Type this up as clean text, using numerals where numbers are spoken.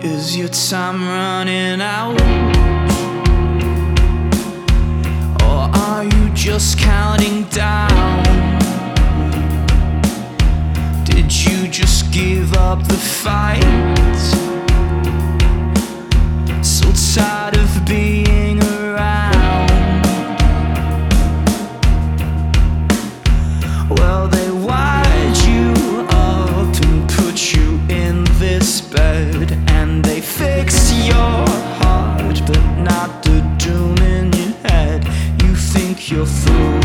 Is your time running out? Or are you just counting down? Did you just give up the fight? So tired of being around. Well, they wired you up and put you in this bed, and they fixed your heart, but not the doom in your head. You think you're through